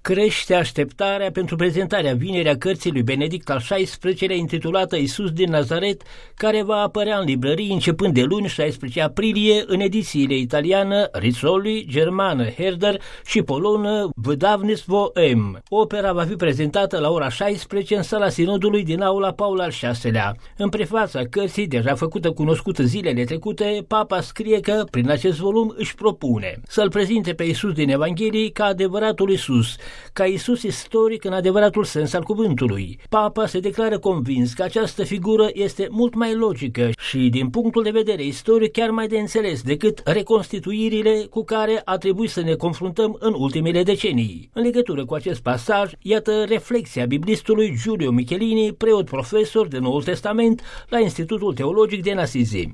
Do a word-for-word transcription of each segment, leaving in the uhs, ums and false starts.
Crește așteptarea pentru prezentarea vineri a cărții lui Benedict al șaisprezecelea intitulată Iisus din Nazaret, care va apărea în librării începând de luni șaisprezece aprilie în edițiile italiană Rizzoli, germană Herder și polonă Wydawnictwo M. Opera va fi prezentată la ora șaisprezece în sala Sinodului din aula Paul al șaselea. În prefața cărții, deja făcută cunoscută zilele trecute, Papa scrie că, prin acest volum, își propune să-L prezinte pe Iisus din Evanghelii ca adevăratul Iisus, ca Iisus istoric în adevăratul sens al cuvântului. Papa se declară convins că această figură este mult mai logică și, din punctul de vedere istoric, chiar mai de înțeles decât reconstituirile cu care a trebuit să ne confruntăm în ultimele decenii. În legătură cu acest pasaj, iată reflexia biblistului Giulio Michelini, preot profesor de Noul Testament la Institutul Teologic din Assisi.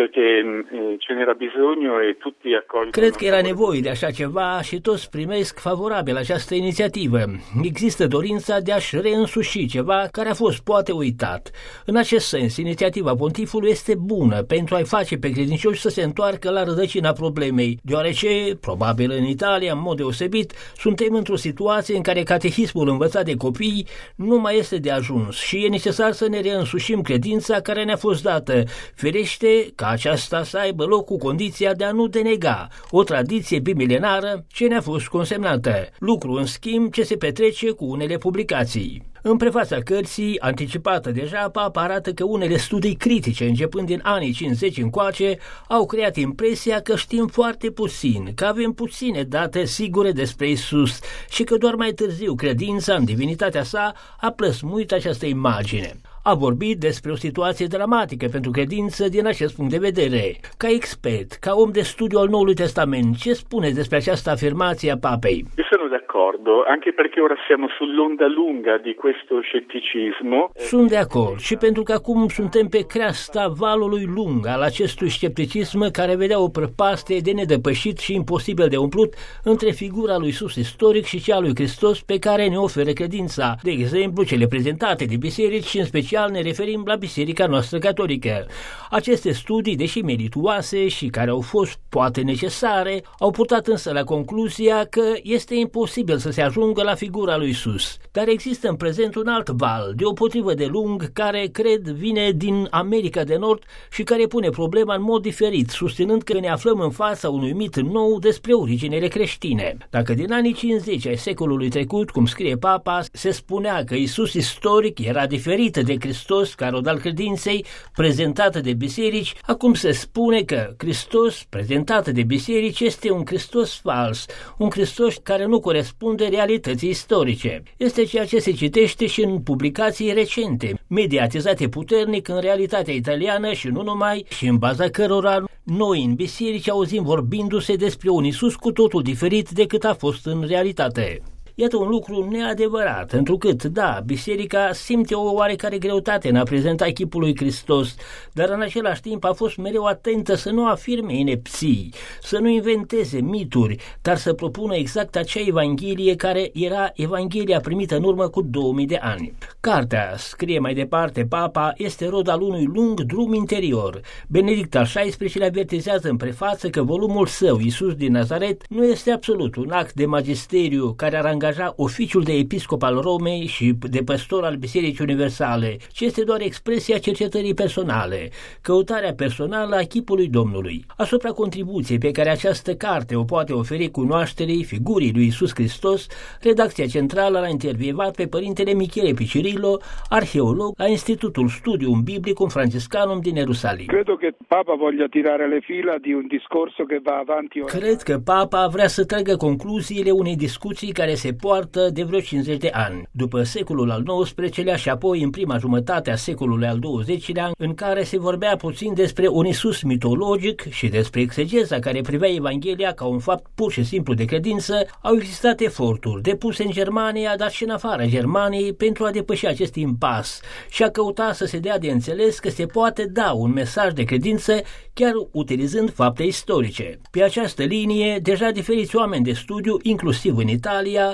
Cred că era nevoie de așa ceva și toți primesc favorabil această inițiativă. Există dorința de a-și reînsuși ceva care a fost poate uitat. În acest sens, inițiativa pontifului este bună pentru a-i face pe credincioși să se întoarcă la rădăcina problemei, deoarece, probabil în Italia, în mod deosebit, suntem într-o situație în care catehismul învățat de copii nu mai este de ajuns și e necesar să ne reînsușim credința care ne-a fost dată. Ferește ca aceasta să aibă loc cu condiția de a nu denega o tradiție bimilenară ce ne-a fost consemnată, lucru în schimb ce se petrece cu unele publicații. În prefața cărții, anticipată deja, Papa arată că unele studii critice, începând din anii cincizeci încoace, au creat impresia că știm foarte puțin, că avem puține date sigure despre Iisus și că doar mai târziu credința în divinitatea sa a plăsmuit această imagine. A vorbit despre o situație dramatică pentru credință din acest punct de vedere. Ca expert, ca om de studiu al Noului Testament, ce spuneți despre această afirmație a Papei? Io sono d'accordo, anche perché ora siamo sull'onda lunga di questo scetticismo. Sunt de acord și pentru că acum suntem pe creasta valului lung al acestui scepticism care vedea o prăpastie de nedepășit și imposibil de umplut între figura lui Iisus istoric și cea lui Hristos pe care ne oferă credința, de exemplu cele prezentate de biserici și în special ne referim la Biserica noastră catolică. Aceste studii, deși merituoase și care au fost poate necesare, au purtat însă la concluzia că este imposibil să se ajungă la figura lui Iisus. Dar există în prezent un alt val, deopotrivă de lung, care cred vine din America de Nord și care pune problema în mod diferit, susținând că ne aflăm în fața unui mit nou despre originele creștine. Dacă din anii cincizeci ai secolului trecut, cum scrie Papa, se spunea că Iisus istoric era diferit de Hristos ca rod al credinței prezentată de biserici, acum se spune că Hristos prezentat de biserici este un Hristos fals, un Hristos care nu corespunde realității istorice. Este ceea ce se citește și în publicații recente, mediatizate puternic în realitatea italiană și nu numai, și în baza cărora noi în biserici auzim vorbindu-se despre un Iisus cu totul diferit decât a fost în realitate. Iată un lucru neadevărat, întrucât, da, biserica simte o oarecare greutate în a prezenta chipul lui Hristos, dar în același timp a fost mereu atentă să nu afirme inepții, să nu inventeze mituri, dar să propună exact acea evanghelie care era evanghelia primită în urmă cu două mii de ani. Cartea, scrie mai departe Papa, este rod al unui lung drum interior. Benedict al șaisprezecelea avertizează în prefață că volumul său, Iisus din Nazaret, nu este absolut un act de magisteriu care ar angaja oficiul de episcop al Romei și de păstor al Bisericii Universale, ci este doar expresia cercetării personale, căutarea personală a chipului Domnului. Asupra contribuției pe care această carte o poate oferi cunoașterii figurii lui Iisus Hristos, redacția centrală l-a intervievat pe părintele Michele Piccirillo, arheolog la Institutul Studium Biblicum Franciscanum din Ierusalim. Credo che Papa voglia tirare le fila di un discorso che va avanti ora. Cred că Papa vrea să tragă concluziile unei discuții care se poartă de vreo cincizeci de ani, după secolul al nouăsprezecelea și apoi în prima jumătate a secolului al douăzecilea, în care se vorbea puțin despre un Iisus mitologic și despre exegeza care privea Evanghelia ca un fapt pur și simplu de credință. Au existat eforturi depuse în Germania, dar și în afara Germaniei, pentru a depăși acest impas și a căuta să se dea de înțeles că se poate da un mesaj de credință chiar utilizând fapte istorice. Pe această linie, deja diferiți oameni de studiu, inclusiv în Italia,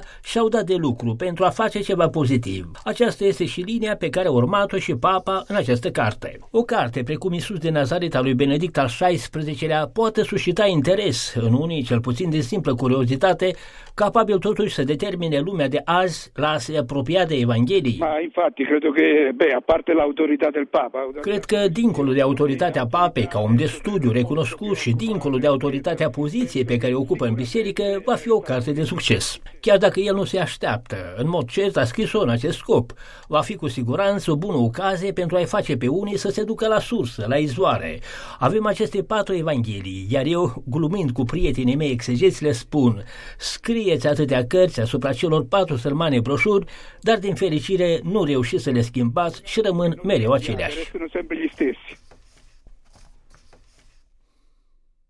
și-au dat de lucru pentru a face ceva pozitiv. Aceasta este și linia pe care a urmat-o și Papa în această carte. O carte precum Iisus de Nazaret al lui Benedict al șaisprezecelea poate suscita interes în unii, cel puțin de simplă curiozitate, capabil totuși să determine lumea de azi la a se apropia de Evanghelie. Ma infatti credo che, beh, a parte l'autorità del Papa... Cred că dincolo de autoritatea Papei ca om de studiu recunoscut și dincolo de autoritatea poziției pe care o ocupă în biserică, va fi o carte de succes. Chiar dacă el nu se așteaptă, în mod cert a scris-o în acest scop. Va fi cu siguranță o bună ocazie pentru a-i face pe unii să se ducă la sursă, la izvoare. Avem aceste patru evanghelii, iar eu, glumind cu prietenii mei exegeți, le spun: scrieți atâtea cărți asupra celor patru sărmane broșuri, dar din fericire nu reușiți să le schimbați și rămân mereu aceleași. Restano sempre gli stessi.